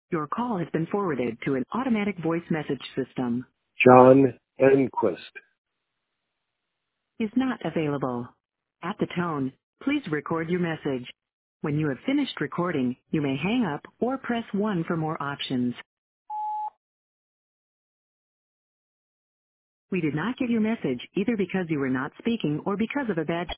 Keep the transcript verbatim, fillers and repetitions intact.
Your call has been forwarded to an automatic voice message system. John Enquist. Is not available. At the tone, please record your message. When you have finished recording, you may hang up or press one for more options. We did not get your message either because you were not speaking or because of a bad